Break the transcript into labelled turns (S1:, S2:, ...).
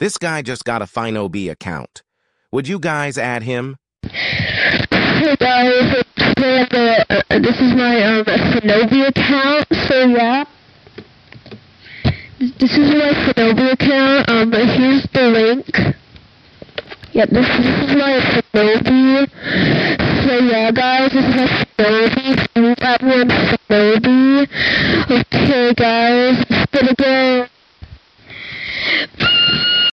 S1: This guy just got a FinoB account. Would you guys add him?
S2: Hey guys, this is my FinoB account, so yeah. This is my FinoB account, here's the link. Yep, this is my FinoB. So yeah guys, this is my FinoB. Everyone FinoB. Okay guys, it's gonna go.